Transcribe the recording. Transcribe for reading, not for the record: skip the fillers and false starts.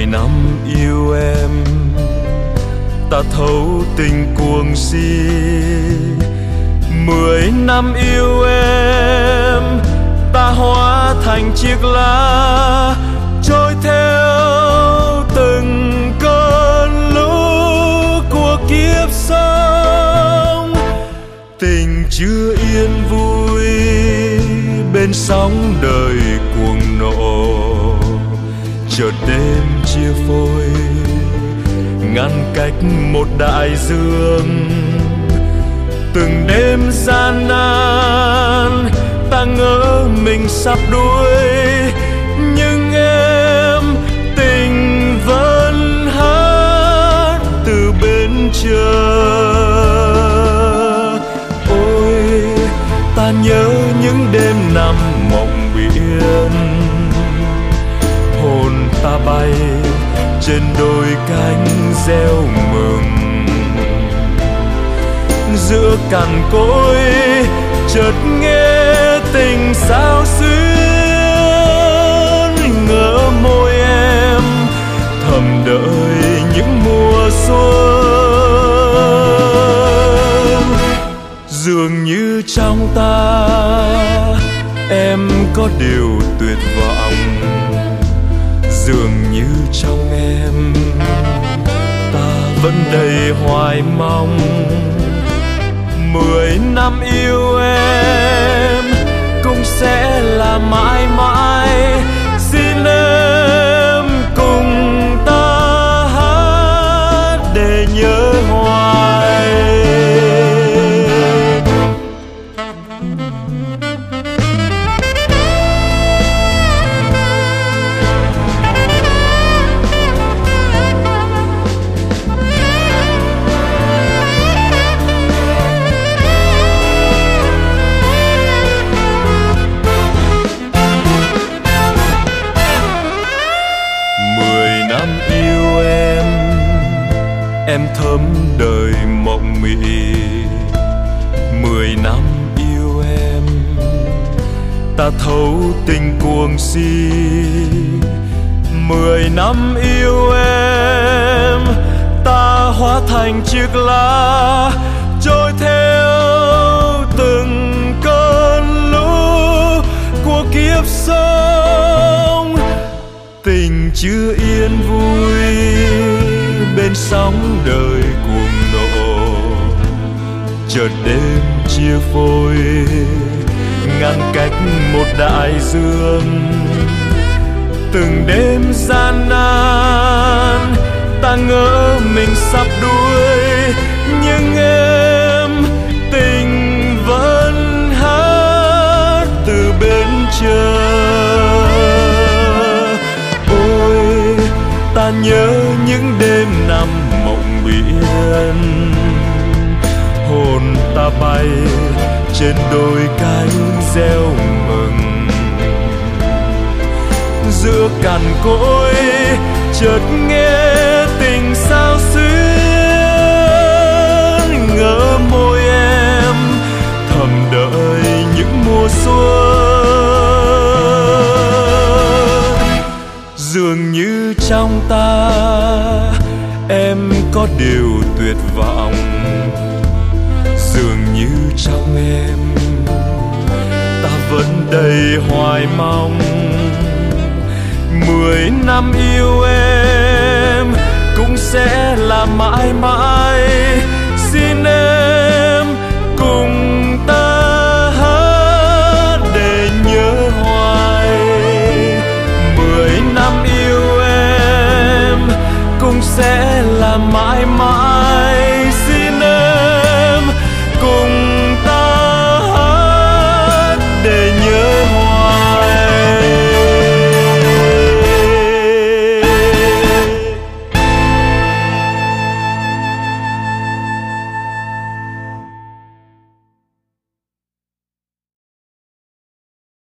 năm yêu em, ta thấu tình cuồng si. 10 năm yêu em, ta hóa thành chiếc lá trôi theo từng cơn lũ của kiếp sống. Tình chưa yên vui bên sóng đời cuồng nộ, chợt đêm chia phôi ngăn cách một đại dương. Từng đêm gian nan ta ngỡ mình sắp đuối, nhưng em tình vẫn hát từ bên chờ. Ôi ta nhớ những đêm nằm mộng biển, hồn ta bay trên đôi cánh gieo mừng. Giữa cằn cỗi chợt nghe tình sao xuyến, ngỡ môi em thầm đợi những mùa xuân. Dường như trong ta em có điều tuyệt vọng, dường như trong em ta vẫn đầy hoài mong. 10 năm yêu em cũng sẽ là mãi mãi. Xin em cùng ta hát để nhớ hoài. Em thấm đời mộng mị. 10 năm yêu em, ta thấu tình cuồng si. 10 năm yêu em, ta hóa thành chiếc lá trôi theo từng cơn lũ của kiếp sống. Tình chưa yên vui bên sóng đời cuồng nộ, chợt đêm chia phôi ngăn cách một đại dương. Từng đêm gian nan ta ngỡ mình sắp đuối, nhưng em tình vẫn hát từ bên chờ. Ôi ta nhớ những đêm nằm mộng biển, hồn ta bay trên đôi cánh gieo mừng. Giữa cằn cỗi chợt nghe tình sao xuyến, ngỡ môi em thầm đợi những mùa xuân. Dường như trong ta em có điều tuyệt vọng, dường như trong em ta vẫn đầy hoài mong. 10 năm yêu em cũng sẽ là mãi mãi.